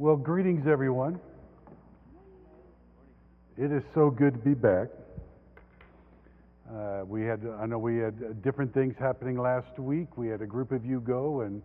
Well, greetings, everyone. It is so good to be back. I know we had different things happening last week. We had a group of you go and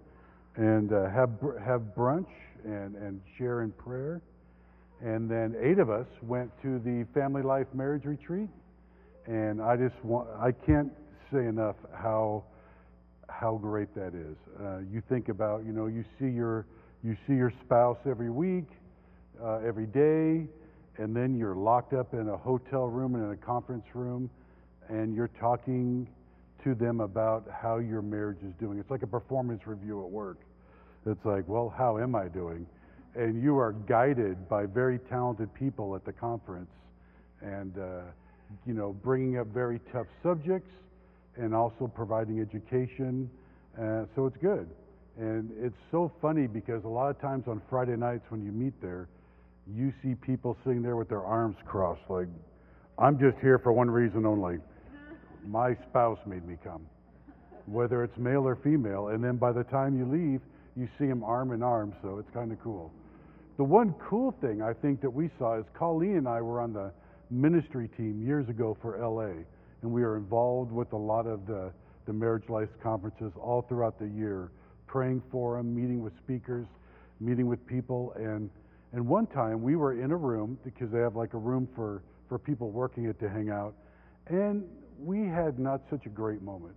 have brunch and share in prayer, and then 8 of us went to the Family Life Marriage Retreat. And I can't say enough how great that is. You think about, you see your spouse every week, every day, and then you're locked up in a hotel room and in a conference room, and you're talking to them about how your marriage is doing. It's like a performance review at work. It's like, well, how am I doing? And you are guided by very talented people at the conference, and bringing up very tough subjects and also providing education. So it's good. And it's so funny because a lot of times on Friday nights when you meet there, you see people sitting there with their arms crossed like, I'm just here for one reason only. My spouse made me come, whether it's male or female. And then by the time you leave, you see them arm in arm, so it's kind of cool. The one cool thing I think that we saw is Colleen and I were on the ministry team years ago for LA, and we are involved with a lot of the Marriage Life conferences all throughout the year, praying for them, meeting with speakers, meeting with people. And one time we were in a room, because they have like a room for people working it to hang out, and we had not such a great moment.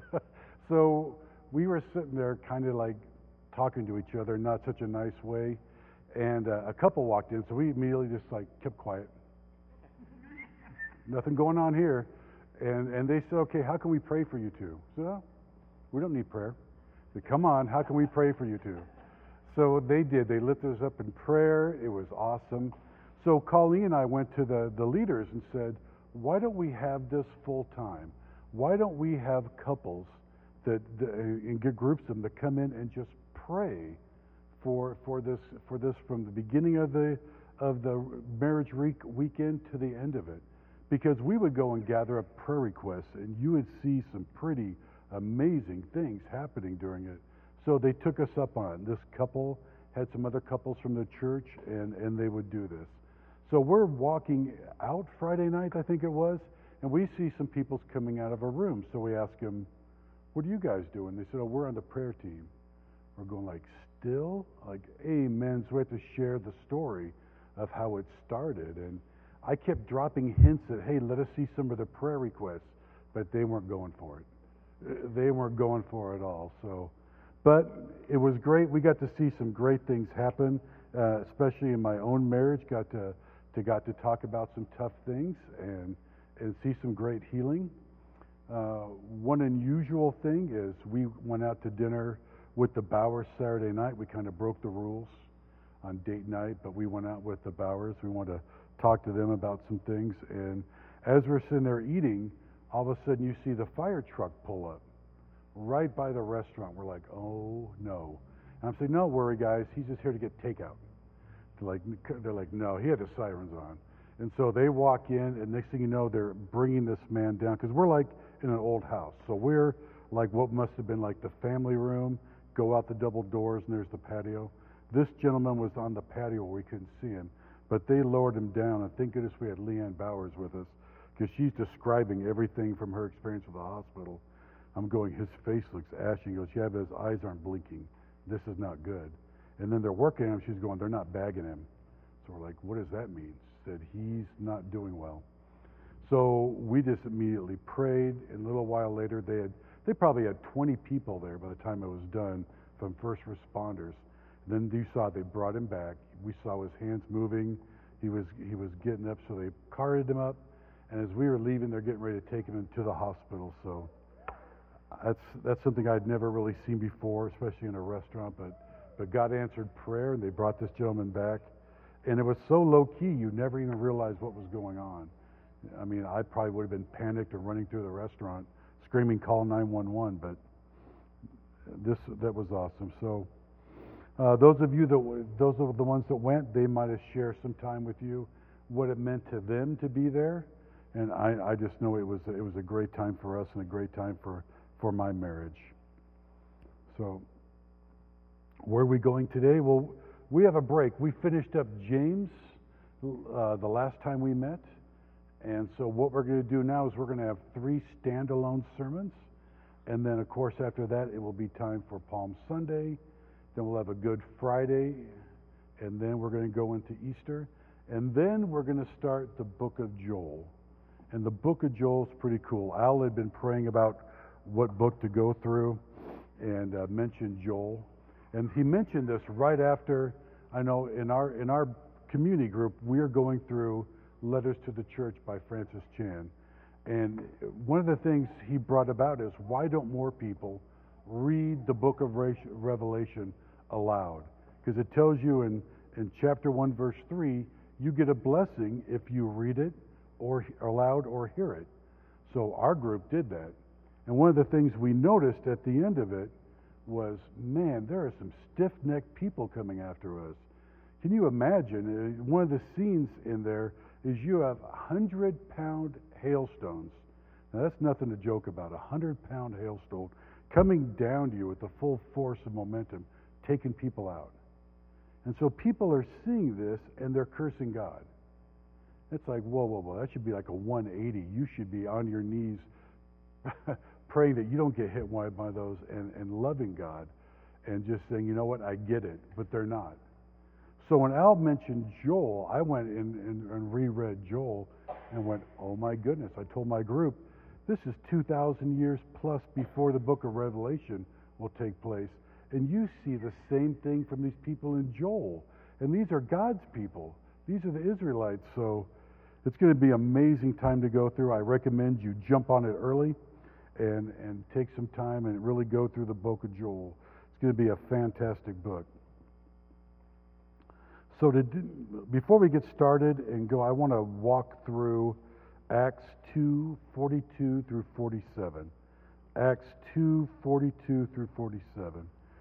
So we were sitting there kind of like talking to each other in not such a nice way, and a couple walked in, so we immediately just like kept quiet. Nothing going on here. And they said, okay, how can we pray for you two? I said, oh, we don't need prayer. They said, come on, how can we pray for you two? So they did. They lifted us up in prayer. It was awesome. So Colleen and I went to the leaders and said, why don't we have this full time? Why don't we have couples and get groups of them that come in and just pray for this from the beginning of the marriage weekend to the end of it? Because we would go and gather up prayer requests, and you would see some pretty amazing things happening during it. So they took us up on it. This couple had some other couples from the church, and they would do this. So we're walking out Friday night, I think it was, and we see some people coming out of a room. So we ask them, what are you guys doing? They said, oh, we're on the prayer team. We're going like, still? Like, amen. So we have to share the story of how it started. And I kept dropping hints that, hey, let us see some of the prayer requests, but they weren't going for it. They weren't going for it at all. So, but it was great. We got to see some great things happen, especially in my own marriage. Got to talk about some tough things and see some great healing. One unusual thing is we went out to dinner with the Bowers Saturday night. We kind of broke the rules on date night, but we went out with the Bowers. We wanted to talk to them about some things, and as we're sitting there eating, all of a sudden you see the fire truck pull up right by the restaurant. We're like, oh no. And I'm saying, don't worry guys, he's just here to get takeout. They're like, no, he had his sirens on. And so they walk in, and next thing you know, they're bringing this man down, because we're like in an old house. So we're like what must have been like the family room, go out the double doors, and there's the patio. This gentleman was on the patio where we couldn't see him. But they lowered him down, and thank goodness we had Leanne Bowers with us, because she's describing everything from her experience with the hospital. I'm going, his face looks ashy. He goes, yeah, but his eyes aren't blinking. This is not good. And then they're working on him. She's going, they're not bagging him. So we're like, what does that mean? She said, he's not doing well. So we just immediately prayed, and a little while later, they probably had 20 people there by the time it was done from first responders. Then you saw they brought him back. We saw his hands moving. He was getting up, so they carted him up. And as we were leaving, they're getting ready to take him into the hospital. So that's something I'd never really seen before, especially in a restaurant. But God answered prayer, and they brought this gentleman back. And it was so low key, you never even realized what was going on. I mean, I probably would have been panicked and running through the restaurant, screaming, "Call 911!" But that was awesome. So. Those are the ones that went, they might have shared some time with you, what it meant to them to be there, and I just know it was a great time for us and a great time for my marriage. So, where are we going today? Well, we have a break. We finished up James the last time we met. And so what we're going to do now is we're going to have 3 standalone sermons. And then, of course, after that, it will be time for Palm Sunday. Then we'll have a Good Friday. And then we're going to go into Easter. And then we're going to start the book of Joel. And the book of Joel is pretty cool. Al had been praying about what book to go through and mentioned Joel. And he mentioned this right after, I know in our community group, we are going through Letters to the Church by Francis Chan. And one of the things he brought about is, why don't more people read the book of Revelation aloud? Because it tells you in chapter 1, verse 3, you get a blessing if you read it or aloud or hear it. So our group did that. And one of the things we noticed at the end of it was, man, there are some stiff-necked people coming after us. Can you imagine? One of the scenes in there is you have 100-pound hailstones. Now, that's nothing to joke about. 100-pound hailstone coming down to you with the full force of momentum, taking people out. And so people are seeing this, and they're cursing God. It's like, whoa, whoa, whoa. That should be like a 180. You should be on your knees praying that you don't get hit by those and loving God and just saying, you know what, I get it. But they're not. So when Al mentioned Joel, I went and reread Joel and went, oh my goodness. I told my group, this is 2,000 years plus before the book of Revelation will take place. And you see the same thing from these people in Joel. And these are God's people. These are the Israelites. So it's going to be an amazing time to go through. I recommend you jump on it early and take some time and really go through the book of Joel. It's going to be a fantastic book. So before we get started and go, I want to walk through Acts 2:42 through 47. Acts 2:42 through 47.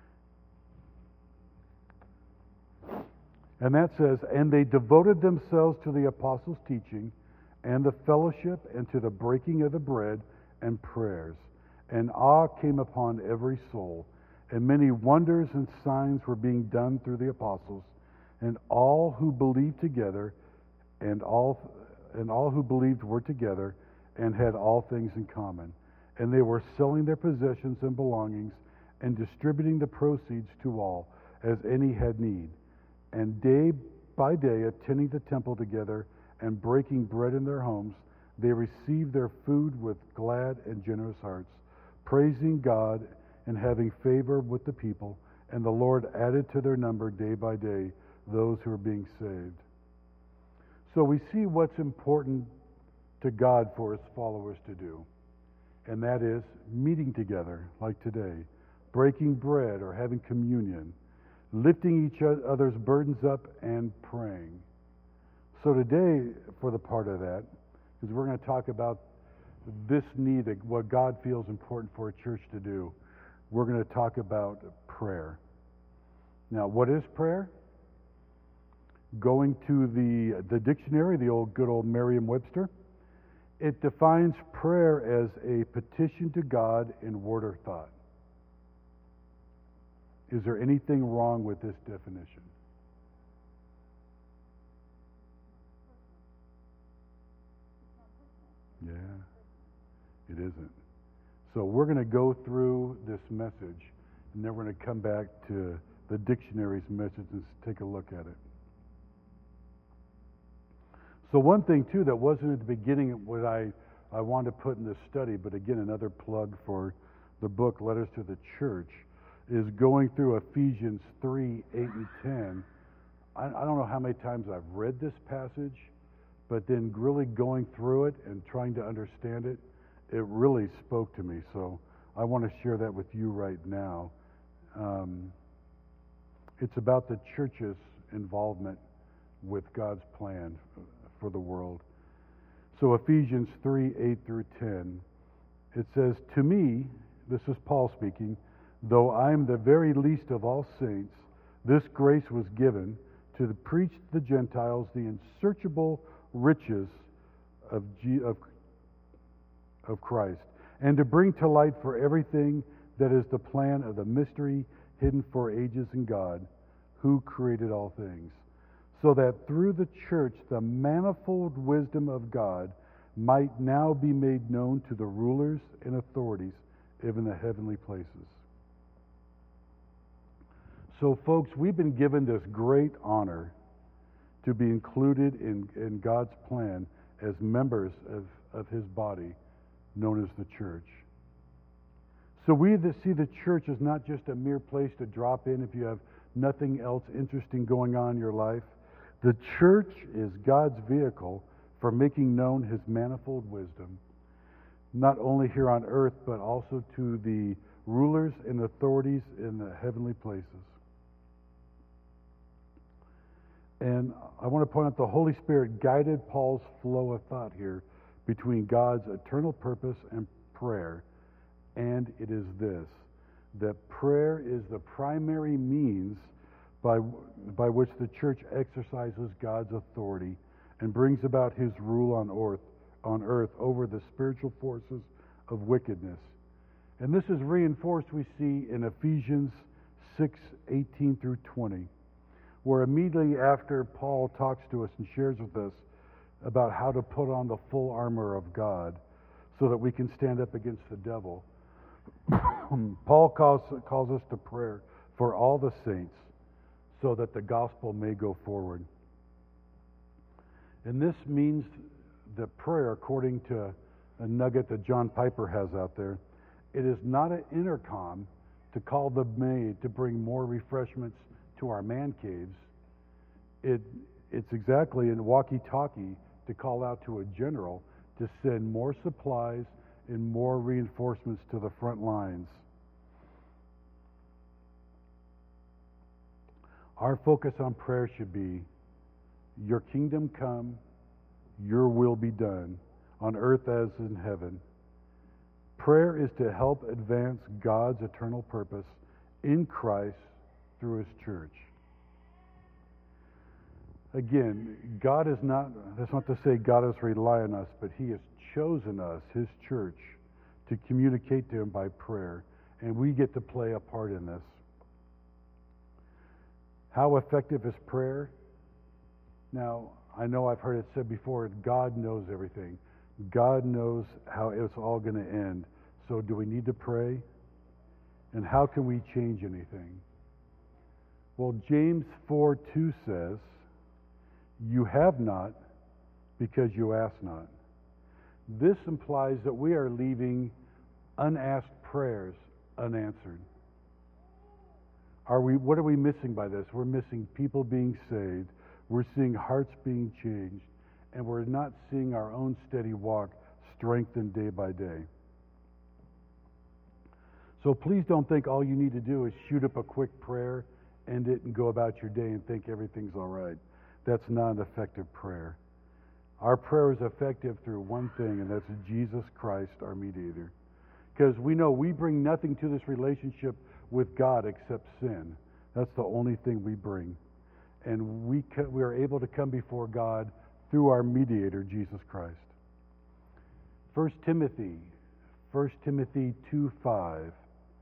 And that says, and they devoted themselves to the apostles' teaching and the fellowship and to the breaking of the bread and prayers. And awe came upon every soul. And many wonders and signs were being done through the apostles. And all who believed together, and all who believed were together, and had all things in common. And they were selling their possessions and belongings, and distributing the proceeds to all, as any had need. And day by day, attending the temple together, and breaking bread in their homes, they received their food with glad and generous hearts, praising God and having favor with the people. And the Lord added to their number day by day those who are being saved. So we see what's important to God for his followers to do. And that is meeting together, like today, breaking bread or having communion, lifting each other's burdens up and praying. So today, for the part of that, is we're going to talk about this need, what God feels important for a church to do. We're going to talk about prayer. Now, what is prayer? Going to the dictionary, the good old Merriam-Webster, it defines prayer as a petition to God in word or thought. Is there anything wrong with this definition? Yeah, it isn't. So we're going to go through this message, and then we're going to come back to the dictionary's message and take a look at it. So one thing, too, that wasn't at the beginning what I wanted to put in this study, but again, another plug for the book, Letters to the Church, is going through Ephesians 3, 8, and 10. I don't know how many times I've read this passage, but then really going through it and trying to understand it, it really spoke to me. So I want to share that with you right now. It's about the church's involvement with God's plan for the world. So Ephesians 3, 8 through 10, it says, to me, this is Paul speaking, though I am the very least of all saints, this grace was given to preach to the Gentiles the unsearchable riches of Christ, and to bring to light for everything that is the plan of the mystery hidden for ages in God, who created all things, so that through the church the manifold wisdom of God might now be made known to the rulers and authorities in the heavenly places. So, folks, we've been given this great honor to be included in God's plan as members of His body, known as the church. So we see the church as not just a mere place to drop in if you have nothing else interesting going on in your life. The church is God's vehicle for making known His manifold wisdom, not only here on earth, but also to the rulers and authorities in the heavenly places. And I want to point out the Holy Spirit guided Paul's flow of thought here between God's eternal purpose and prayer. And it is this, that prayer is the primary means by which the church exercises God's authority and brings about His rule on earth over the spiritual forces of wickedness. And this is reinforced, we see, in Ephesians 6:18 through 20, where immediately after Paul talks to us and shares with us about how to put on the full armor of God so that we can stand up against the devil, Paul calls us to prayer for all the saints so that the gospel may go forward. And this means that prayer, according to a nugget that John Piper has out there, it is not an intercom to call the maid to bring more refreshments to our man caves. It's exactly a walkie-talkie to call out to a general to send more supplies and more reinforcements to the front lines. Our focus on prayer should be, your kingdom come, your will be done, on earth as in heaven. Prayer is to help advance God's eternal purpose in Christ through His church. Again, that's not to say God has relied on us, but He has chosen us, His church, to communicate to Him by prayer, and we get to play a part in this. How effective is prayer? Now, I know I've heard it said before, God knows everything. God knows how it's all going to end. So do we need to pray? And how can we change anything? Well, James 4:2 says, you have not because you ask not. This implies that we are leaving unasked prayers unanswered. What are we missing by this? We're missing people being saved. We're seeing hearts being changed. And we're not seeing our own steady walk strengthened day by day. So please don't think all you need to do is shoot up a quick prayer, end it, and go about your day and think everything's all right. That's not an effective prayer. Our prayer is effective through one thing, and that's Jesus Christ, our mediator. Because we know we bring nothing to this relationship with God except sin. That's the only thing we bring. And we are able to come before God through our mediator, Jesus Christ. 1 Timothy 2:5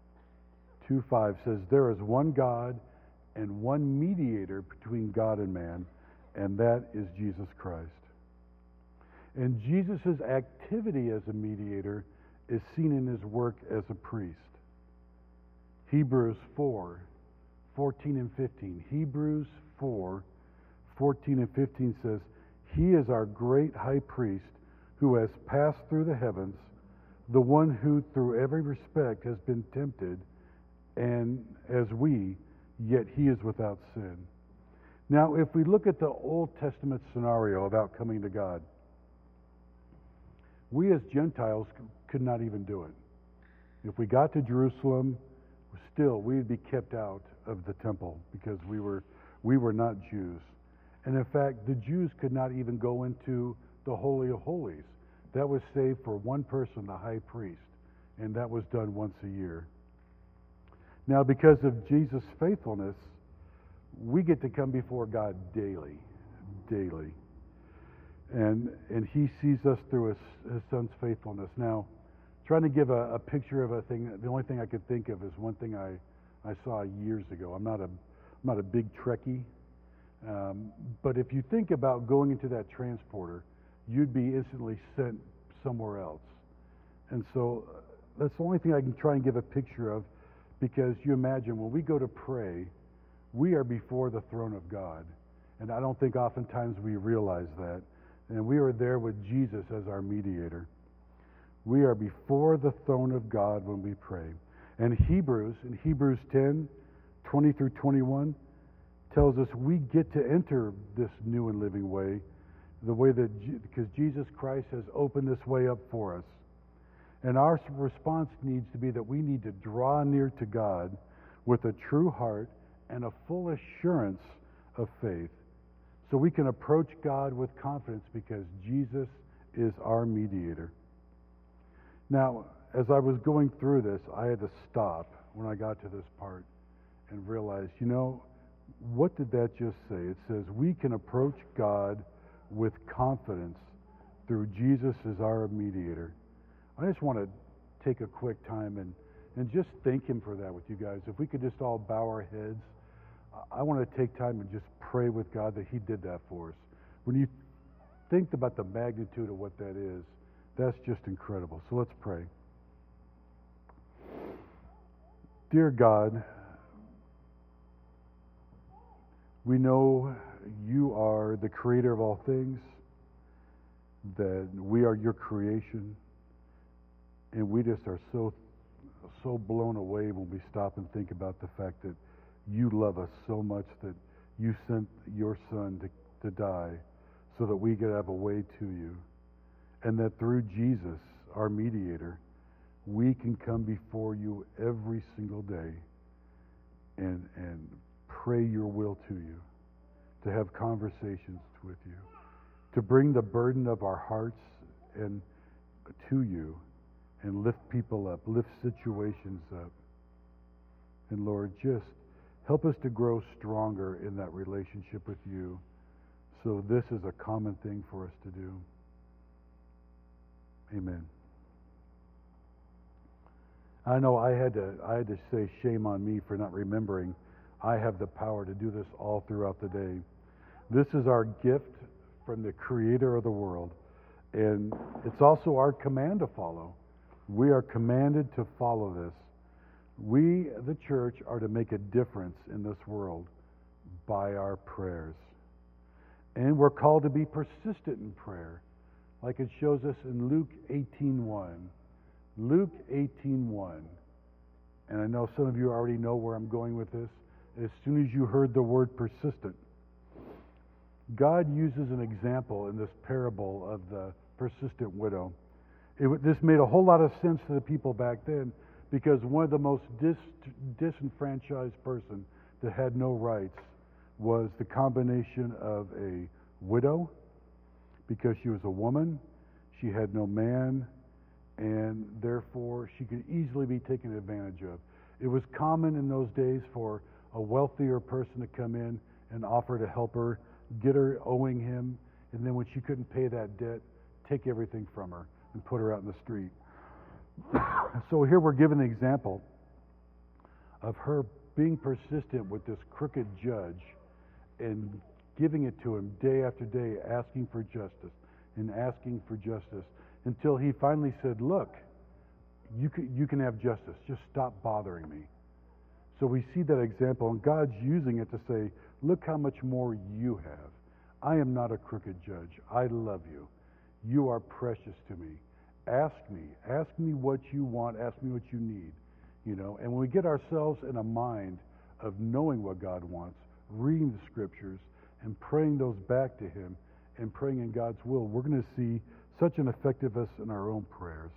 says, there is one God and one mediator between God and man, and that is Jesus Christ. And Jesus' activity as a mediator is seen in His work as a priest. Hebrews 4:14 and 15. Hebrews 4:14 and 15 says, He is our great high priest who has passed through the heavens, the one who through every respect has been tempted, and as we, yet He is without sin. Now, if we look at the Old Testament scenario about coming to God, we as Gentiles could not even do it. If we got to Jerusalem, still we'd be kept out of the temple because we were not Jews. And in fact, the Jews could not even go into the Holy of Holies. That was saved for one person, the high priest, and that was done once a year. Now, because of Jesus' faithfulness, we get to come before God daily. And He sees us through His Son's faithfulness. Now, trying to give a picture of a thing, the only thing I could think of is one thing I saw years ago. I'm not not a big Trekkie. But if you think about going into that transporter, you'd be instantly sent somewhere else. And so that's the only thing I can try and give a picture of, because you imagine when we go to pray, we are before the throne of God. And I don't think oftentimes we realize that. And we are there with Jesus as our mediator. We are before the throne of God when we pray. And in Hebrews 10, 20 through 21, tells us we get to enter this new and living way, the way that, because Jesus Christ has opened this way up for us. And our response needs to be that we need to draw near to God with a true heart and a full assurance of faith, so we can approach God with confidence because Jesus is our mediator. Now, as I was going through this, I had to stop when I got to this part and realize, what did that just say? It says we can approach God with confidence through Jesus as our mediator. I just want to take a quick time and just thank Him for that with you guys. If we could just all bow our heads, I want to take time and just pray with God that He did that for us. When you think about the magnitude of what that is, that's just incredible. So let's pray. Dear God, we know You are the creator of all things, that we are Your creation, and we just are so blown away when we stop and think about the fact that You love us so much that You sent Your Son to die so that we could have a way to You. And that through Jesus, our mediator, we can come before You every single day and pray Your will to You, to have conversations with You, to bring the burden of our hearts and to You and lift people up, lift situations up. And Lord, just help us to grow stronger in that relationship with You, so this is a common thing for us to do. Amen. I know I had to say shame on me for not remembering I have the power to do this all throughout the day. This is our gift from the Creator of the world, and it's also our command to follow. We are commanded to follow this. We, the church, are to make a difference in this world by our prayers. And we're called to be persistent in prayer, like it shows us in Luke 18:1. Luke 18:1. And I know some of you already know where I'm going with this. As soon as you heard the word persistent, God uses an example in this parable of the persistent widow. This made a whole lot of sense to the people back then, because one of the most disenfranchised person that had no rights was the combination of a widow, because she was a woman, she had no man, and therefore she could easily be taken advantage of. It was common in those days for a wealthier person to come in and offer to help her, get her owing him, and then when she couldn't pay that debt, take everything from her and put her out in the street. So here we're given an example of her being persistent with this crooked judge and giving it to him day after day, asking for justice and asking for justice, until he finally said, look, you can have justice. Just stop bothering me. So we see that example, and God's using it to say, look how much more you have. I am not a crooked judge. I love you. You are precious to me. Ask me what you want, ask me what you need. And when we get ourselves in a mind of knowing what God wants, reading the scriptures, and praying those back to Him, and praying in God's will, we're going to see such an effectiveness in our own prayers.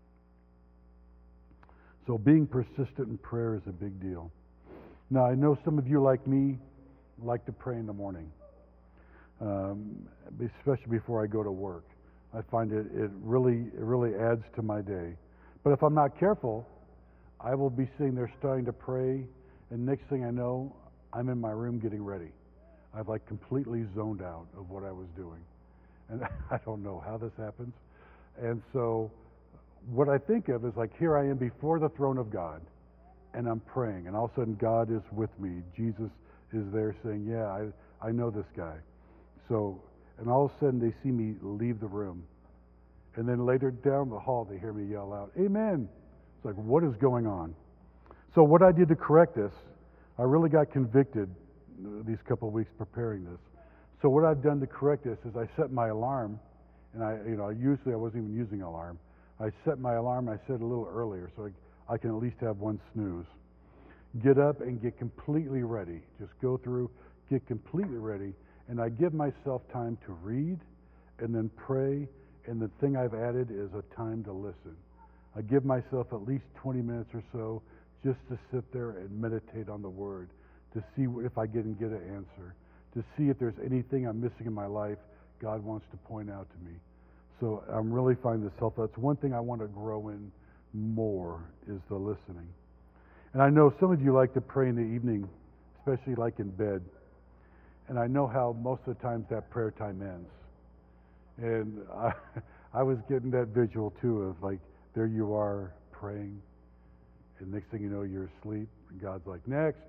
So being persistent in prayer is a big deal. Now, I know some of you, like me, like to pray in the morning, especially before I go to work. I find it really adds to my day. But if I'm not careful, I will be sitting there starting to pray, and next thing I know, I'm in my room getting ready. I've completely zoned out of what I was doing. And I don't know how this happens. And so what I think of is here I am before the throne of God, and I'm praying, and all of a sudden God is with me. Jesus is there saying, yeah, I know this guy. So, and all of a sudden they see me leave the room. And then later down the hall, they hear me yell out, amen. It's like, what is going on? So what I did to correct this, I really got convicted these couple of weeks preparing this. So what I've done to correct this is I set my alarm, and usually I wasn't even using alarm. I set my alarm, I set it a little earlier so I can at least have one snooze. Get up and get completely ready. Just go through, get completely ready, and I give myself time to read and then pray, and the thing I've added is a time to listen. I give myself at least 20 minutes or so just to sit there and meditate on the Word, to see if I can get an answer, to see if there's anything I'm missing in my life God wants to point out to me. So I'm really finding this helpful. That's one thing I want to grow in more, is the listening. And I know some of you like to pray in the evening, especially like in bed. And I know how most of the times that prayer time ends. And I was getting that visual too of like, there you are praying, and next thing you know, you're asleep, and God's like, next.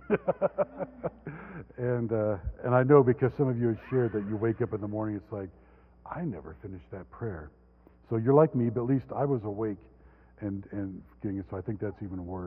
and I know because some of you have shared that you wake up in the morning, it's like, I never finished that prayer. So you're like me, but at least I was awake and getting it, so I think that's even worse.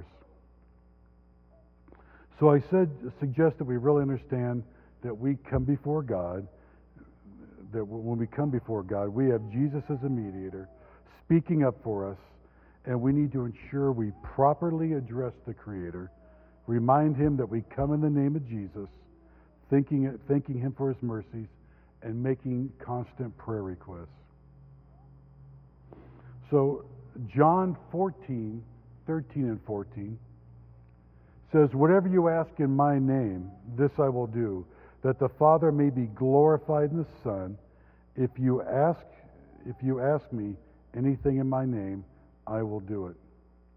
So I suggest that we really understand that we come before God, that when we come before God, we have Jesus as a mediator, speaking up for us, and we need to ensure we properly address the Creator, remind Him that we come in the name of Jesus, thanking Him for His mercies, and making constant prayer requests. So John 14, 13 and 14 says, whatever you ask in my name, this I will do, that the Father may be glorified in the Son. If you ask me anything in my name, I will do it.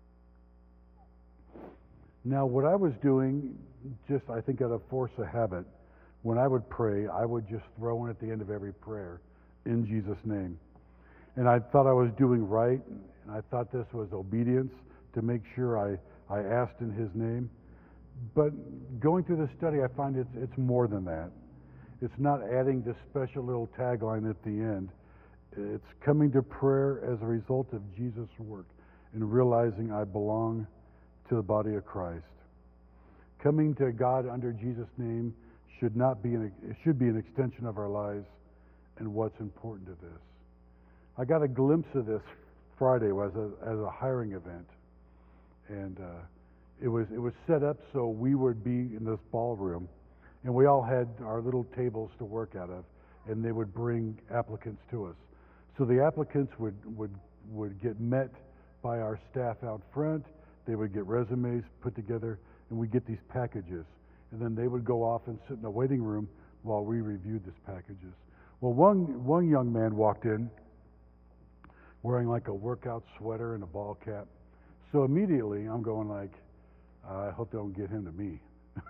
Now, what I was doing, just I think out of force of habit, when I would pray, I would just throw in at the end of every prayer, in Jesus' name. And I thought I was doing right, and I thought this was obedience to make sure I asked in His name. But going through this study, I find it's more than that. It's not adding this special little tagline at the end. It's coming to prayer as a result of Jesus' work and realizing I belong to the body of Christ. Coming to God under Jesus' name should be an extension of our lives and what's important to this. I got a glimpse of this Friday as a hiring event, and it was set up so we would be in this ballroom, and we all had our little tables to work out of, and they would bring applicants to us. So the applicants would get met by our staff out front. They would get resumes put together, and we'd get these packages. And then they would go off and sit in the waiting room while we reviewed these packages. Well, one young man walked in wearing like a workout sweater and a ball cap. So immediately I'm going like, I hope they don't get him to me.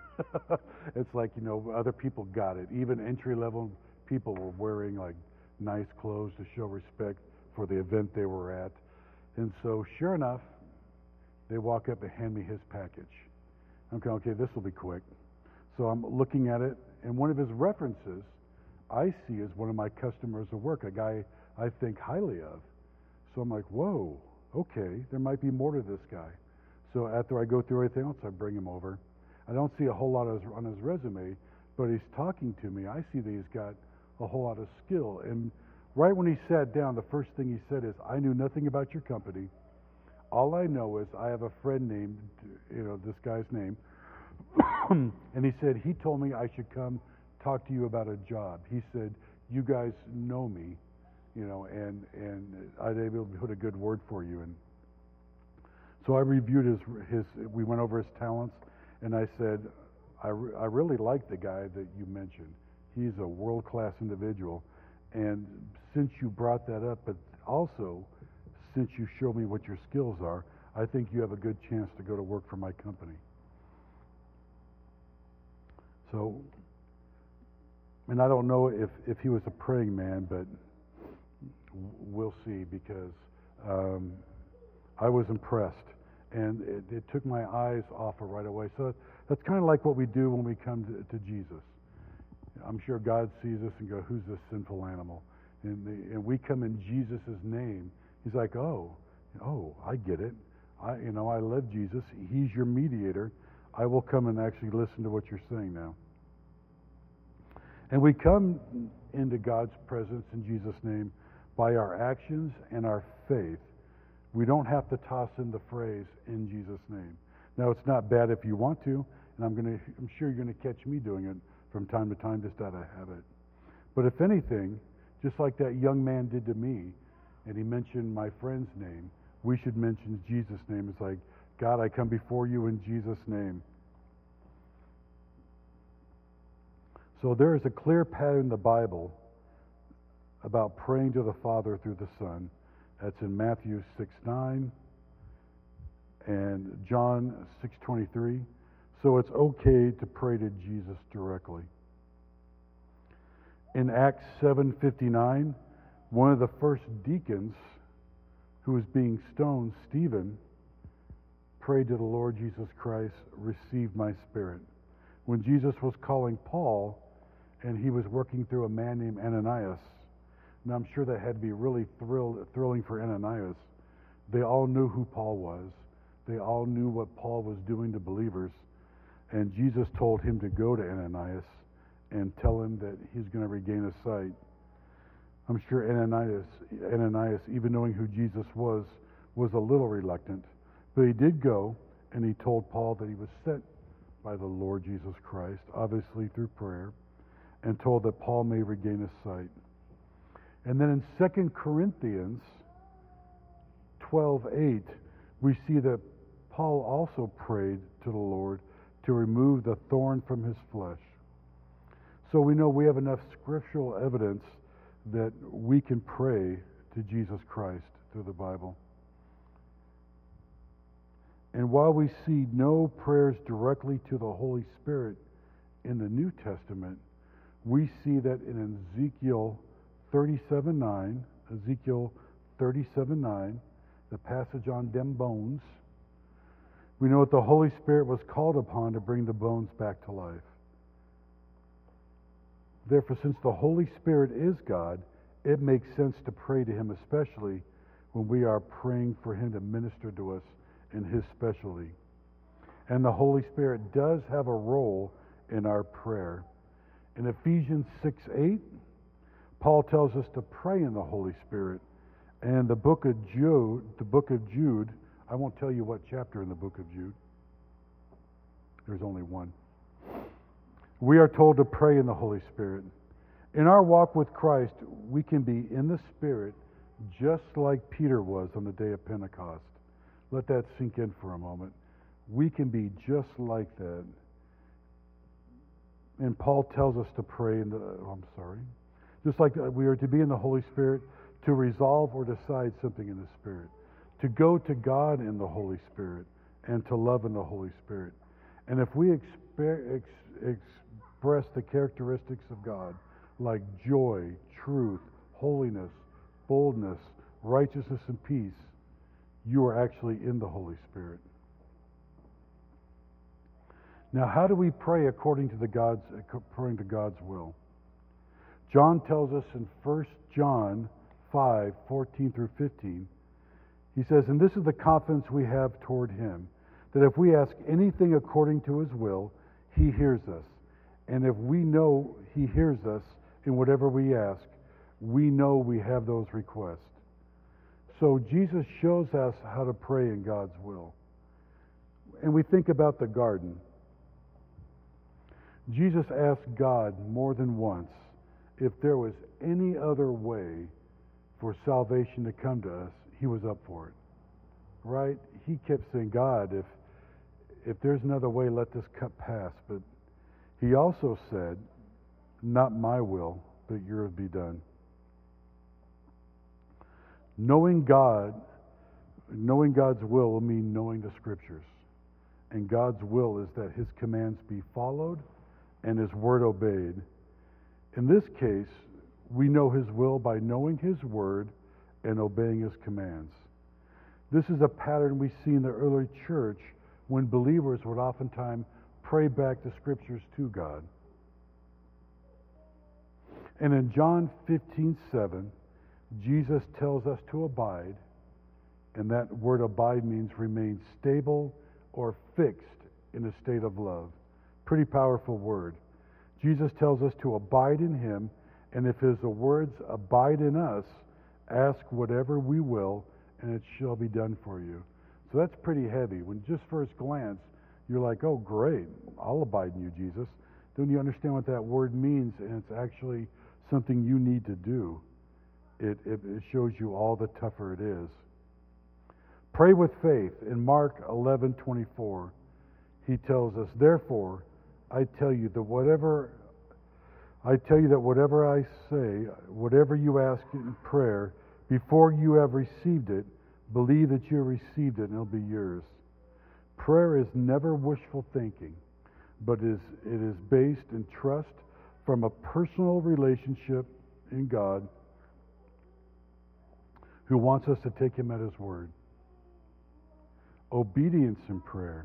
It's like, other people got it. Even entry-level people were wearing like nice clothes to show respect for the event they were at. And so sure enough, they walk up and hand me his package. I'm going, okay, this will be quick. So I'm looking at it, and one of his references I see as one of my customers of work, a guy I think highly of. So I'm like, whoa, okay, there might be more to this guy. So after I go through everything else, I bring him over. I don't see a whole lot on his resume, but he's talking to me. I see that he's got a whole lot of skill. And right when he sat down, the first thing he said is, I knew nothing about your company. All I know is I have a friend named, this guy's name, and he said, he told me I should come talk to you about a job. He said, you guys know me, and I'd be able to put a good word for you. And so I reviewed we went over his talents, and I said, I really like the guy that you mentioned. He's a world-class individual. And since you brought that up, but also since you showed me what your skills are, I think you have a good chance to go to work for my company. So, and I don't know if he was a praying man, but we'll see, because I was impressed. And it took my eyes off it right away. So that's kind of like what we do when we come to Jesus. I'm sure God sees us and go, who's this sinful animal? And we come in Jesus' name. He's like, oh, I get it. I love Jesus. He's your mediator. I will come and actually listen to what you're saying now. And we come into God's presence in Jesus' name by our actions and our faith. We don't have to toss in the phrase, in Jesus' name. Now, it's not bad if you want to, and I'm sure you're going to catch me doing it from time to time just out of habit. But if anything, just like that young man did to me, and he mentioned my friend's name, we should mention Jesus' name. It's like, God, I come before you in Jesus' name. So there is a clear pattern in the Bible about praying to the Father through the Son. That's in Matthew 6:9 and John 6:23. So it's okay to pray to Jesus directly. In Acts 7:59, one of the first deacons who was being stoned, Stephen, prayed to the Lord Jesus Christ, receive my spirit. When Jesus was calling Paul, and he was working through a man named Ananias, and I'm sure that had to be really thrilling for Ananias. They all knew who Paul was. They all knew what Paul was doing to believers. And Jesus told him to go to Ananias and tell him that he's going to regain his sight. I'm sure Ananias, even knowing who Jesus was a little reluctant. But he did go, and he told Paul that he was sent by the Lord Jesus Christ, obviously through prayer, and told that Paul may regain his sight. And then in 2 Corinthians 12:8, we see that Paul also prayed to the Lord to remove the thorn from his flesh. So we know we have enough scriptural evidence that we can pray to Jesus Christ through the Bible. And while we see no prayers directly to the Holy Spirit in the New Testament, we see that in Ezekiel 37:9, the passage on them bones, we know that the Holy Spirit was called upon to bring the bones back to life. Therefore, since the Holy Spirit is God, it makes sense to pray to Him, especially when we are praying for Him to minister to us in His specialty. And the Holy Spirit does have a role in our prayer. In Ephesians 6:8, Paul tells us to pray in the Holy Spirit. And the book of Jude, I won't tell you what chapter in the book of Jude. There's only one. We are told to pray in the Holy Spirit. In our walk with Christ, we can be in the Spirit just like Peter was on the day of Pentecost. Let that sink in for a moment. We can be just like that. And Paul tells us to pray just like we are to be in the Holy Spirit, to resolve or decide something in the Spirit, to go to God in the Holy Spirit, and to love in the Holy Spirit. And if we express the characteristics of God, like joy, truth, holiness, boldness, righteousness, and peace, you are actually in the Holy Spirit. Now, how do we pray according to God's will? John tells us in 1 John 5:14 through 15, he says, "And this is the confidence we have toward Him, that if we ask anything according to His will, He hears us. And if we know He hears us in whatever we ask, we know we have those requests." So Jesus shows us how to pray in God's will. And we think about the garden. Jesus asked God more than once if there was any other way for salvation to come to us. He was up for it. Right? He kept saying, God, if there's another way, let this cup pass. But he also said, not my will, but yours be done. Knowing God's will mean knowing the Scriptures. And God's will is that His commands be followed and His word obeyed. In this case, we know His will by knowing His word and obeying His commands. This is a pattern we see in the early church when believers would oftentimes pray back the scriptures to God. And in John 15:7, Jesus tells us to abide, and that word abide means remain stable or fixed in a state of love. Pretty powerful word. Jesus tells us to abide in Him, and if His words abide in us, ask whatever we will, and it shall be done for you. So that's pretty heavy. When just first glance, you're like, oh, great, I'll abide in you, Jesus. Then you understand what that word means, and it's actually something you need to do. It shows you all the tougher it is. Pray with faith. In Mark 11:24, He tells us, therefore, I tell you that whatever I say, whatever you ask in prayer, before you have received it, believe that you have received it and it'll be yours. Prayer is never wishful thinking, but it is based in trust from a personal relationship in God who wants us to take Him at His word. Obedience in prayer.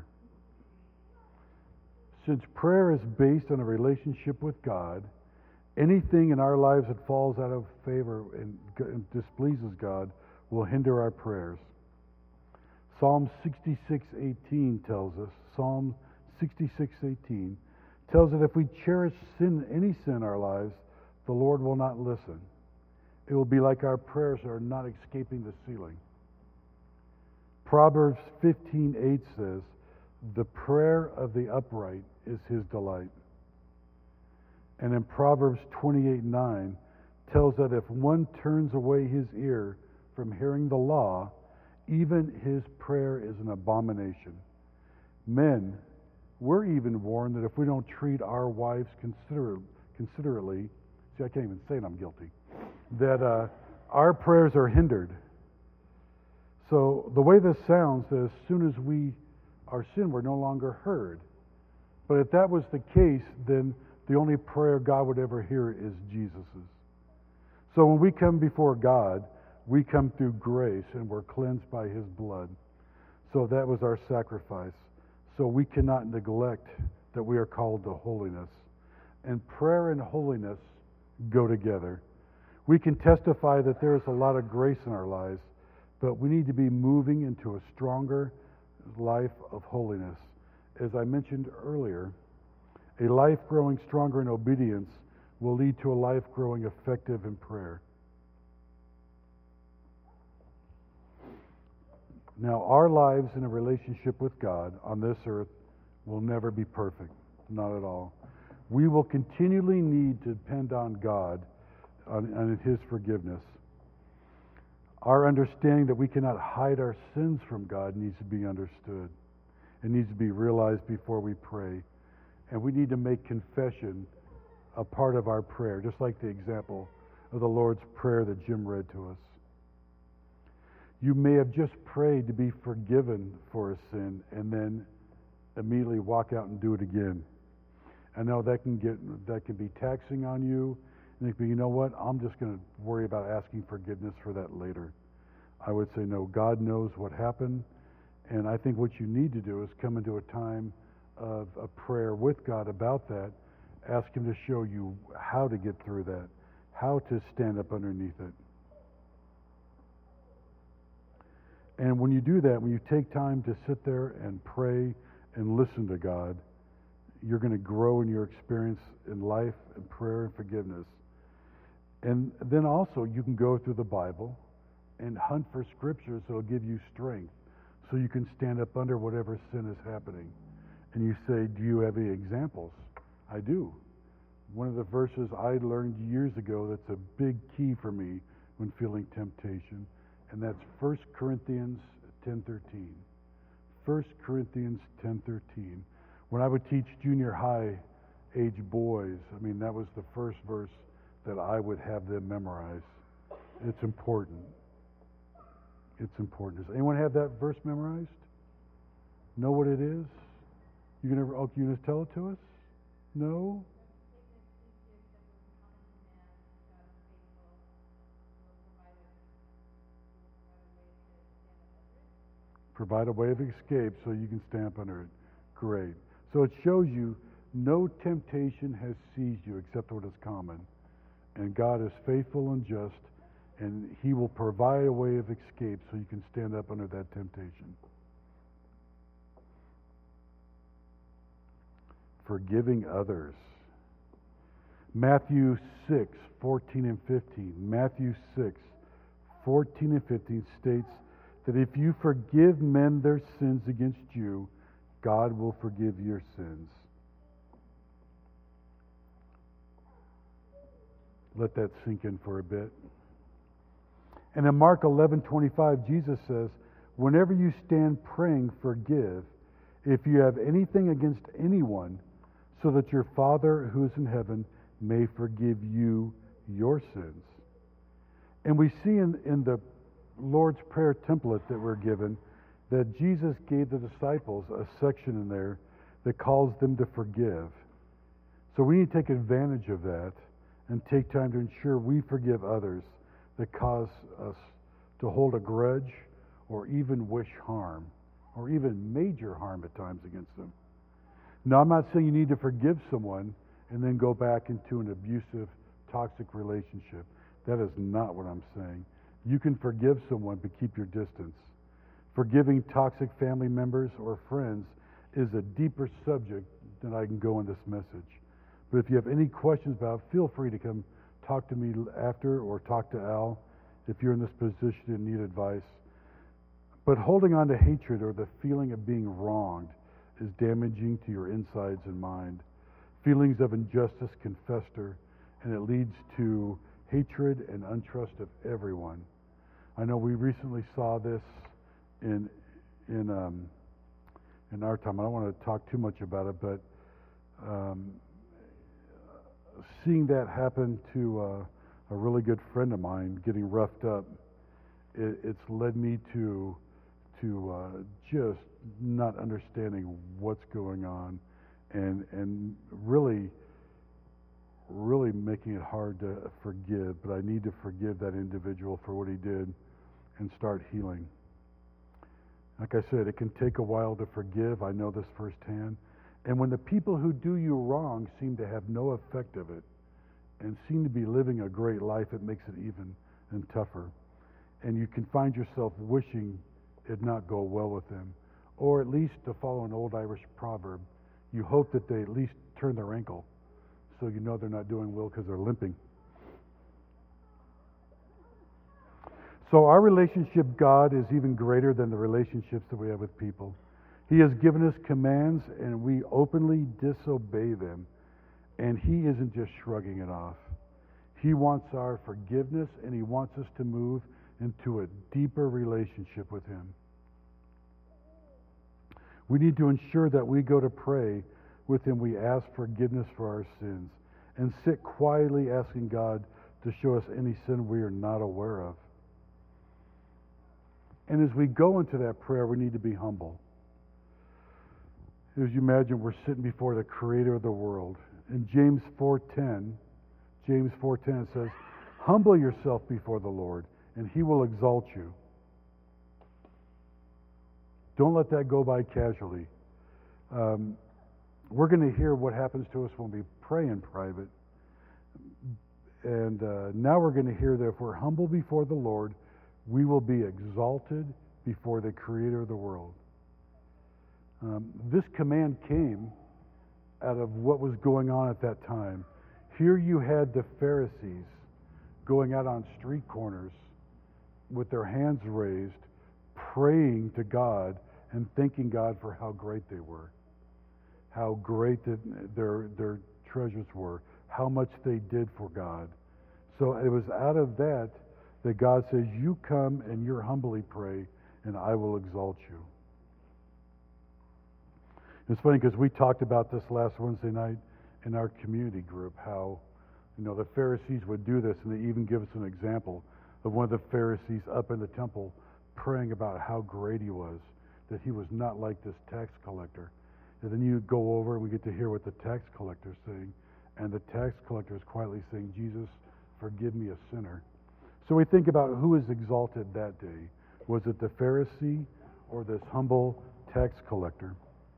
Since prayer is based on a relationship with God, anything in our lives that falls out of favor and displeases God will hinder our prayers. Psalm 66:18 tells us, Psalm 66:18 tells that if we cherish any sin in our lives, the Lord will not listen. It will be like our prayers are not escaping the ceiling. Proverbs 15:8 says, the prayer of the upright is His delight. And in Proverbs 28:9 tells that if one turns away his ear from hearing the law, even his prayer is an abomination. Men, we're even warned that if we don't treat our wives considerately, see, I can't even say it, I'm guilty, that our prayers are hindered. So the way this sounds, that as soon as our sin, we're no longer heard. But if that was the case, then the only prayer God would ever hear is Jesus's. So when we come before God, we come through grace and we're cleansed by His blood. So that was our sacrifice. So we cannot neglect that we are called to holiness. And prayer and holiness go together. We can testify that there is a lot of grace in our lives, but we need to be moving into a stronger life of holiness. As I mentioned earlier, a life growing stronger in obedience will lead to a life growing effective in prayer. Now, our lives in a relationship with God on this earth will never be perfect. Not at all. We will continually need to depend on God, on His forgiveness. Our understanding that we cannot hide our sins from God needs to be understood. It needs to be realized before we pray. And we need to make confession a part of our prayer, just like the example of the Lord's Prayer that Jim read to us. You may have just prayed to be forgiven for a sin and then immediately walk out and do it again. I know that can be taxing on you. And you know what? I'm just going to worry about asking forgiveness for that later. I would say no. God knows what happened, and I think what you need to do is come into a time of a prayer with God about that. Ask Him to show you how to get through that, how to stand up underneath it. And when you do that, when you take time to sit there and pray and listen to God, you're going to grow in your experience in life and prayer and forgiveness. And then also you can go through the Bible and hunt for scriptures that will give you strength so you can stand up under whatever sin is happening. And you say, do you have any examples? I do. One of the verses I learned years ago that's a big key for me when feeling temptation, and that's 1 Corinthians 10:13. 1 Corinthians 10:13. When I would teach junior high age boys, that was the first verse that I would have them memorize. It's important. It's important. Does anyone have that verse memorized? Know what it is? You gonna tell it to us? No? Provide a way of escape so you can stamp under it. Great. So it shows you no temptation has seized you except what is common. And God is faithful and just, and He will provide a way of escape so you can stand up under that temptation. Forgiving others. Matthew 6:14 and 15. Matthew 6:14 and 15 states that if you forgive men their sins against you, God will forgive your sins. Let that sink in for a bit. And in Mark 11:25, Jesus says, whenever you stand praying, forgive if you have anything against anyone, so that your Father who is in heaven may forgive you your sins. And we see in the Lord's Prayer template that we're given that Jesus gave the disciples a section in there that calls them to forgive. So we need to take advantage of that and take time to ensure we forgive others that cause us to hold a grudge or even wish harm or even major harm at times against them. Now, I'm not saying you need to forgive someone and then go back into an abusive, toxic relationship. That is not what I'm saying. You can forgive someone, but keep your distance. Forgiving toxic family members or friends is a deeper subject than I can go in this message. But if you have any questions about it, feel free to come talk to me after or talk to Al if you're in this position and need advice. But holding on to hatred or the feeling of being wronged is damaging to your insides and mind. Feelings of injustice can fester, and it leads to hatred and untrust of everyone. I know we recently saw this in our time. I don't want to talk too much about it, but seeing that happen to a really good friend of mine getting roughed up, it's led me to just not understanding what's going on, and really making it hard to forgive. But I need to forgive that individual for what he did and start healing. Like I said, it can take a while to forgive. I know this firsthand. And when the people who do you wrong seem to have no effect of it and seem to be living a great life, it makes it even and tougher. And you can find yourself wishing it not go well with them. Or at least, to follow an old Irish proverb, you hope that they at least turn their ankle so you know they're not doing well because they're limping. So our relationship with God is even greater than the relationships that we have with people. He has given us commands, and we openly disobey them. And He isn't just shrugging it off. He wants our forgiveness, and He wants us to move into a deeper relationship with Him. We need to ensure that we go to pray with Him. We ask forgiveness for our sins and sit quietly asking God to show us any sin we are not aware of. And as we go into that prayer, we need to be humble. As you imagine, we're sitting before the Creator of the world. In James 4:10 it says, "Humble yourself before the Lord, and He will exalt you." Don't let that go by casually. We're going to hear what happens to us when we pray in private. And now we're going to hear that if we're humble before the Lord, we will be exalted before the Creator of the world. This command came out of what was going on at that time. Here you had the Pharisees going out on street corners with their hands raised, praying to God and thanking God for how great they were, how great that their treasures were, how much they did for God. So it was out of that God says, you come and you humbly pray, and I will exalt you. It's funny because we talked about this last Wednesday night in our community group, how the Pharisees would do this, and they even give us an example of one of the Pharisees up in the temple praying about how great he was, that he was not like this tax collector. And then you go over and we get to hear what the tax collector is saying, and the tax collector is quietly saying, Jesus, forgive me, a sinner. So we think about who is exalted that day. Was it the Pharisee or this humble tax collector.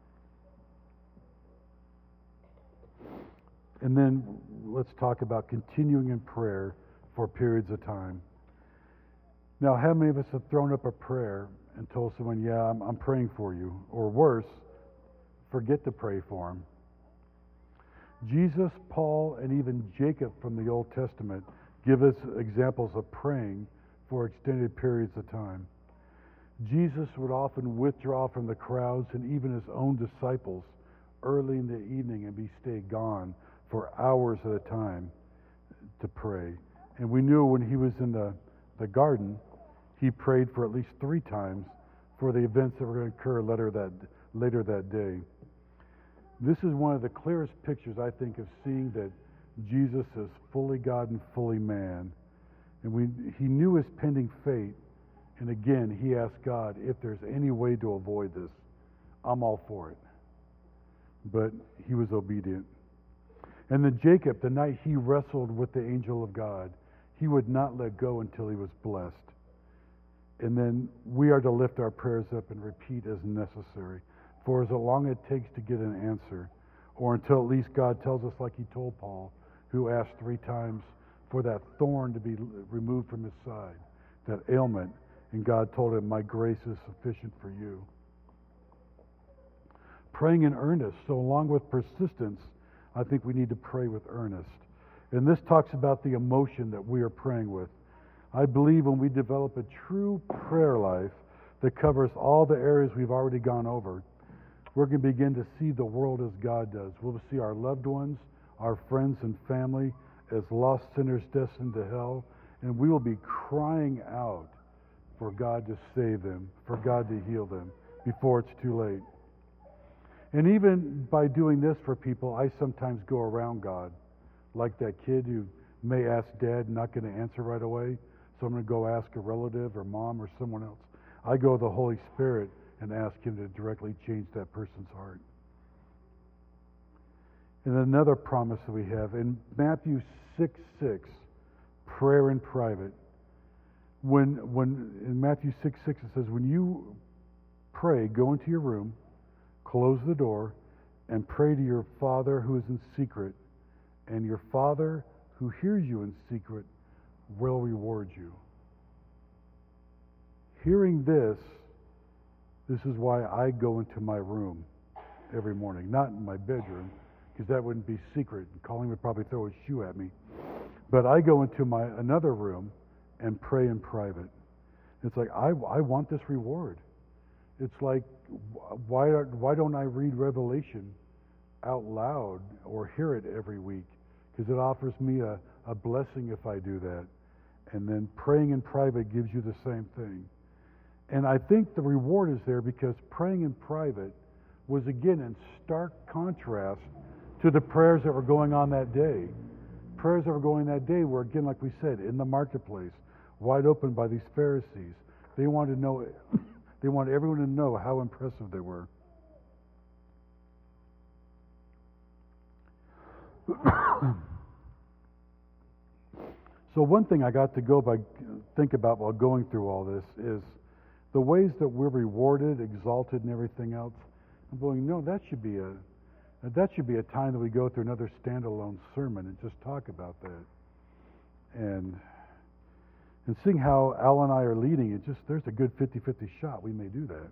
And then let's talk about continuing in prayer for periods of time. Now, how many of us have thrown up a prayer and told someone, yeah, I'm praying for you? Or worse, forget to pray for them. Jesus, Paul, and even Jacob from the Old Testament give us examples of praying for extended periods of time. Jesus would often withdraw from the crowds and even his own disciples early in the evening and stay gone for hours at a time to pray. And we knew when he was in the garden, he prayed for at least 3 times for the events that were going to occur later that day. This is one of the clearest pictures, I think, of seeing that Jesus is fully God and fully man. And he knew his pending fate. And again, he asked God, if there's any way to avoid this, I'm all for it. But he was obedient. And then Jacob, the night he wrestled with the angel of God, he would not let go until he was blessed. And then we are to lift our prayers up and repeat as necessary, for as long as it takes to get an answer, or until at least God tells us, like he told Paul, who asked 3 times for that thorn to be removed from his side, that ailment, and God told him, my grace is sufficient for you. Praying in earnest, so along with persistence, I think we need to pray with earnest. And this talks about the emotion that we are praying with. I believe when we develop a true prayer life that covers all the areas we've already gone over, we're going to begin to see the world as God does. We'll see our loved ones, our friends and family as lost sinners destined to hell, and we will be crying out for God to save them, for God to heal them before it's too late. And even by doing this for people, I sometimes go around God, like that kid who may ask dad, not going to answer right away, so I'm going to go ask a relative or mom or someone else. I go to the Holy Spirit and ask him to directly change that person's heart. And another promise that we have in Matthew 6:6, prayer in private. When in Matthew 6:6 it says, when you pray, go into your room, close the door, and pray to your Father who is in secret, and your Father who hears you in secret will reward you. Hearing this is why I go into my room every morning, not in my bedroom, because that wouldn't be secret. Colleen would probably throw a shoe at me. But I go into another room and pray in private. It's like, I want this reward. It's like, why don't I read Revelation out loud or hear it every week? Because it offers me a blessing if I do that. And then praying in private gives you the same thing. And I think the reward is there because praying in private was, again, in stark contrast to the prayers that were going on that day. Prayers that were going that day were, again, like we said, in the marketplace, wide open by these Pharisees. They wanted to know, they wanted everyone to know how impressive they were. So one thing I got to think about while going through all this is the ways that we're rewarded, exalted, and everything else. I'm going, no, that should be a time that we go through another standalone sermon and just talk about that. And seeing how Al and I are leading, there's a good 50-50 shot we may do that.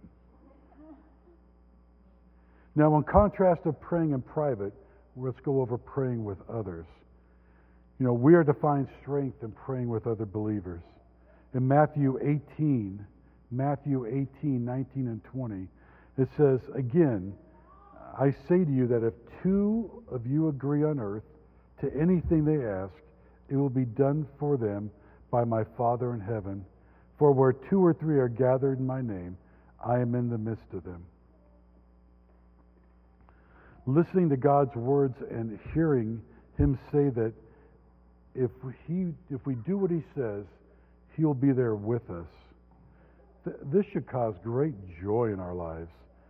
Now, in contrast of praying in private, let's go over praying with others. You know, we are to find strength in praying with other believers. In Matthew 18, 19 and 20, it says, again, I say to you that if 2 of you agree on earth to anything they ask, it will be done for them by my Father in heaven. For where 2 or 3 are gathered in my name, I am in the midst of them. Listening to God's words and hearing him say that if we do what he says, he'll be there with us. This should cause great joy in our lives.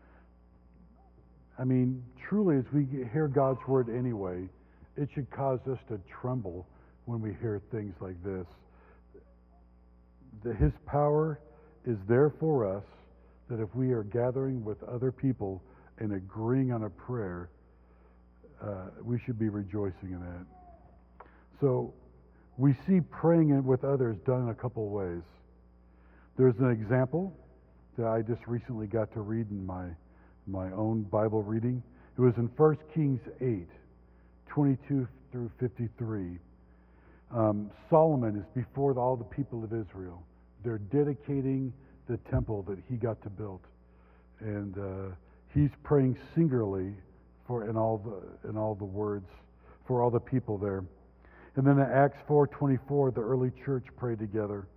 I mean, truly, as we hear God's word anyway, it should cause us to tremble when we hear things like this. That his power is there for us that if we are gathering with other people and agreeing on a prayer, we should be rejoicing in that. So we see praying with others done in a couple ways. There's an example that I just recently got to read in my own Bible reading. It was in 1 Kings 8, 22 through 53. Solomon is before all the people of Israel. They're dedicating the temple that he got to build, and he's praying singularly in all the words for all the people there. And then in Acts 4:24, the early church prayed together,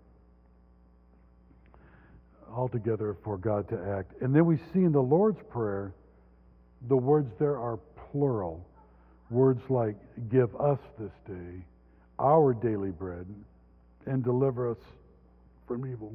all together for God to act. And then we see in the Lord's Prayer, the words there are plural. Words like, give us this day our daily bread and deliver us from evil.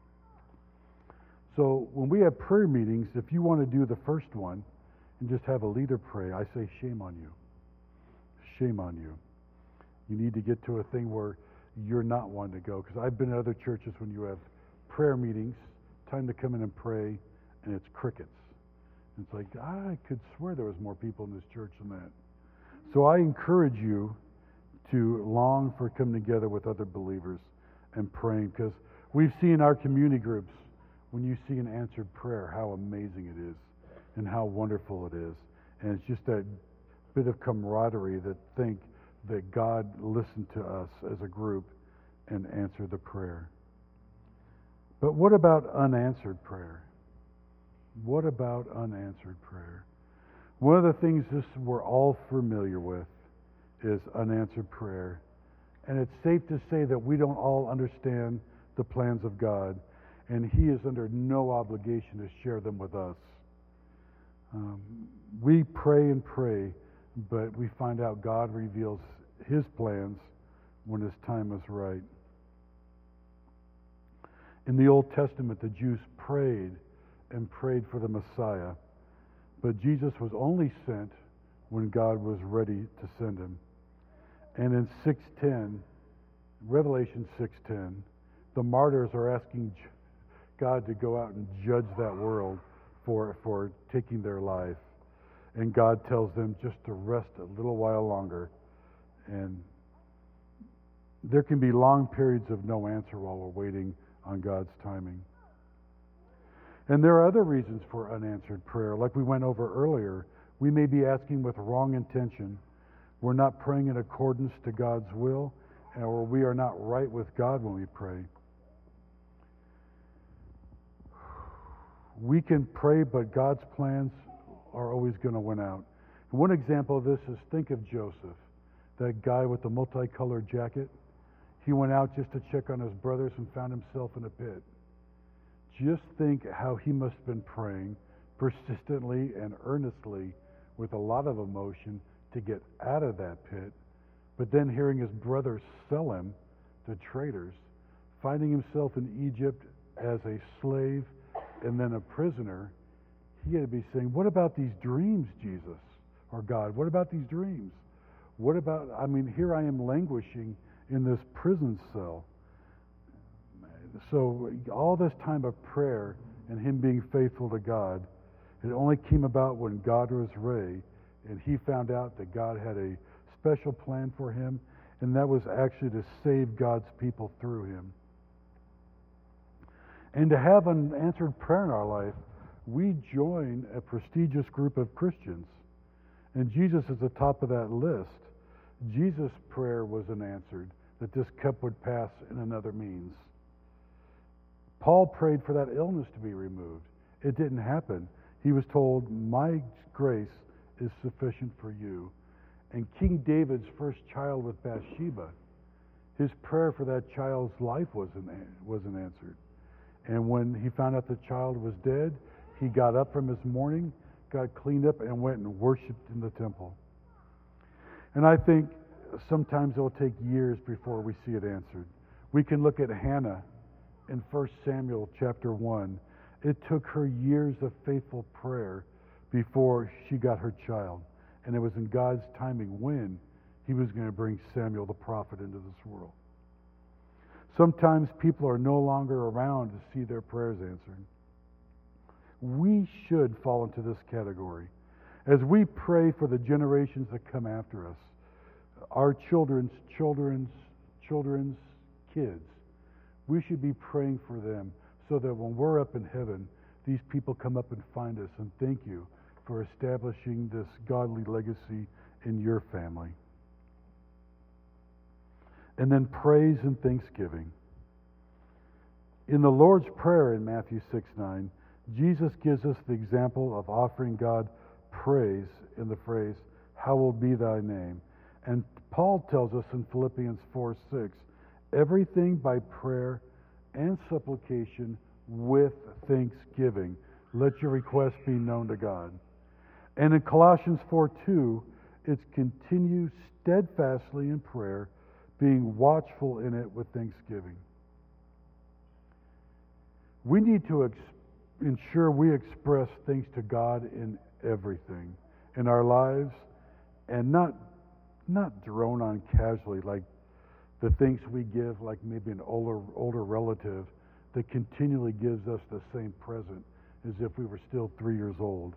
So when we have prayer meetings, if you want to do the first one and just have a leader pray, I say shame on you. Shame on you. You need to get to a thing where you're not one to go. Because I've been in other churches when you have prayer meetings, time to come in and pray, and it's crickets. And it's like, I could swear there was more people in this church than that. So I encourage you to long for coming together with other believers and praying, because we've seen our community groups, when you see an answered prayer, how amazing it is and how wonderful it is. And it's just that bit of camaraderie that think that God listened to us as a group and answered the prayer. But what about unanswered prayer? What about unanswered prayer? One of the things we're all familiar with is unanswered prayer. And it's safe to say that we don't all understand the plans of God, and He is under no obligation to share them with us. We pray and pray, but we find out God reveals His plans when His time is right. In the Old Testament, the Jews prayed and prayed for the Messiah, but Jesus was only sent when God was ready to send Him. And in 6:10, Revelation 6:10, the martyrs are asking God to go out and judge that world for taking their life. And God tells them just to rest a little while longer. And there can be long periods of no answer while we're waiting on God's timing. And there are other reasons for unanswered prayer. Like we went over earlier, we may be asking with wrong intention. We're not praying in accordance to God's will, or we are not right with God when we pray. We can pray, but God's plans are always going to win out. And one example of this is, think of Joseph, that guy with the multicolored jacket. He went out just to check on his brothers and found himself in a pit. Just think how he must have been praying persistently and earnestly with a lot of emotion to get out of that pit. But then hearing his brothers sell him to traders, finding himself in Egypt as a slave and then a prisoner, he had to be saying, what about these dreams, Jesus, or God? What about these dreams? What about, here I am languishing in this prison cell. So all this time of prayer and him being faithful to God, it only came about when God was ready, and he found out that God had a special plan for him, and that was actually to save God's people through him. And to have an answered prayer in our life, we join a prestigious group of Christians. And Jesus is the top of that list. Jesus' prayer was unanswered, that this cup would pass in another means. Paul prayed for that illness to be removed. It didn't happen. He was told, my grace is sufficient for you. And King David's first child with Bathsheba, his prayer for that child's life wasn't answered. And when he found out the child was dead, he got up from his mourning, got cleaned up, and went and worshiped in the temple. And I think sometimes it will take years before we see it answered. We can look at Hannah in 1 Samuel chapter 1. It took her years of faithful prayer before she got her child. And it was in God's timing when he was going to bring Samuel the prophet into this world. Sometimes people are no longer around to see their prayers answered. We should fall into this category. As we pray for the generations that come after us, our children's kids, we should be praying for them so that when we're up in heaven, these people come up and find us and thank you for establishing this godly legacy in your family. And then praise and thanksgiving. In the Lord's Prayer in Matthew 6:9, Jesus gives us the example of offering God praise in the phrase, "Hallowed be thy name." And Paul tells us in Philippians 4:6, everything by prayer and supplication with thanksgiving. Let your requests be known to God. And in Colossians 4:2, it's continue steadfastly in prayer, being watchful in it with thanksgiving. We need to ensure we express thanks to God in everything in our lives, and not drone on casually like the things we give, like maybe an older relative that continually gives us the same present as if we were still 3 years old.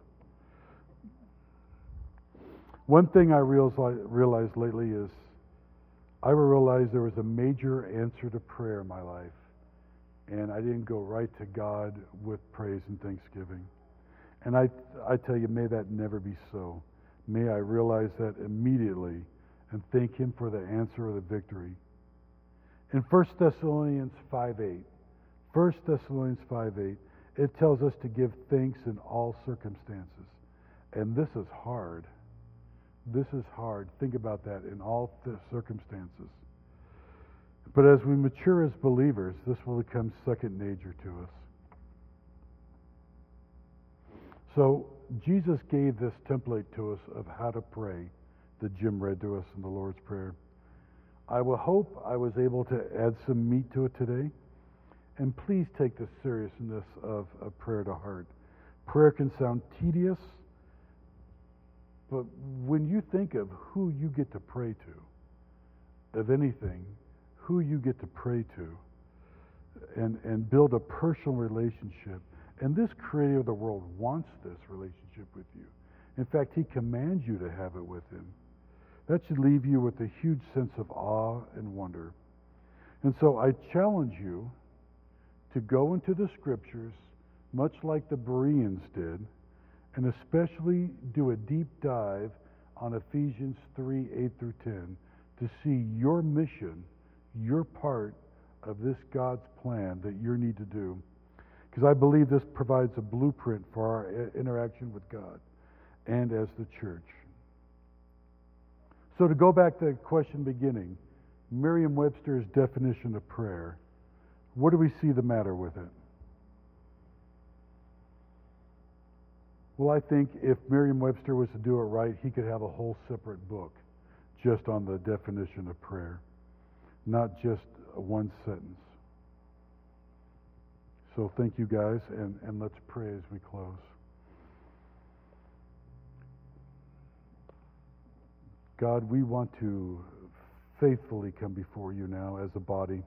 One thing I realized lately is I realized there was a major answer to prayer in my life, and I didn't go right to God with praise and thanksgiving. And I tell you, may that never be so. May I realize that immediately and thank Him for the answer or the victory. In 1 Thessalonians 5:8, it tells us to give thanks in all circumstances. And this is hard. This is hard. Think about that, in all circumstances. But as we mature as believers, this will become second nature to us. So Jesus gave this template to us of how to pray that Jim read to us in the Lord's Prayer. I will hope I was able to add some meat to it today. And please take the seriousness of prayer to heart. Prayer can sound tedious, but when you think of who you get to pray to, of anything, who you get to pray to, and build a personal relationship, and this creator of the world wants this relationship with you. In fact, He commands you to have it with Him. That should leave you with a huge sense of awe and wonder. And so I challenge you to go into the Scriptures, much like the Bereans did, and especially do a deep dive on Ephesians 3:8-10, to see your mission, your part of this God's plan that you need to do. Because I believe this provides a blueprint for our interaction with God and as the church. So to go back to the question beginning, Merriam-Webster's definition of prayer, what do we see the matter with it? Well, I think if Merriam-Webster was to do it right, he could have a whole separate book just on the definition of prayer, not just one sentence. So thank you guys, and let's pray as we close. God, we want to faithfully come before you now as a body.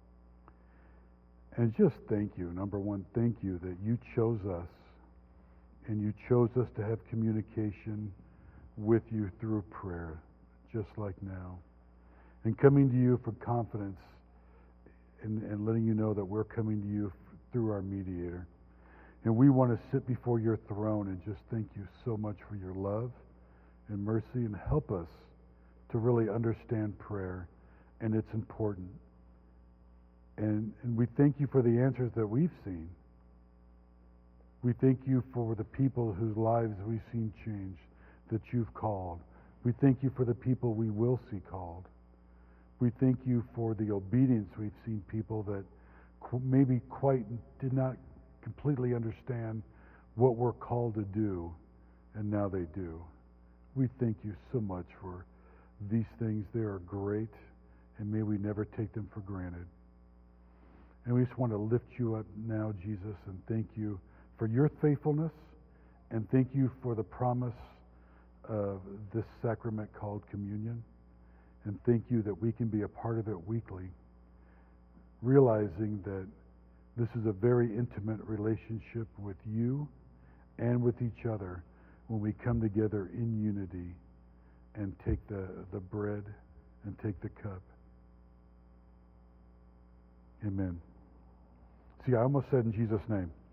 And just thank you. Number one, thank you that you chose us, and you chose us to have communication with you through prayer, just like now. And coming to you for confidence and letting you know that we're coming to you through our mediator. And we want to sit before your throne and just thank you so much for your love and mercy, and help us to really understand prayer and its importance. And we thank you for the answers that we've seen. We thank you for the people whose lives we've seen change that you've called. We thank you for the people we will see called. We thank you for the obedience we've seen, people that maybe quite did not completely understand what we're called to do, and now they do. We thank you so much for these things. They are great, and may we never take them for granted. And we just want to lift you up now, Jesus, and thank you for your faithfulness, and thank you for the promise of this sacrament called communion. And thank you that we can be a part of it weekly, realizing that this is a very intimate relationship with you and with each other when we come together in unity and take the bread and take the cup. Amen. See, I almost said in Jesus' name.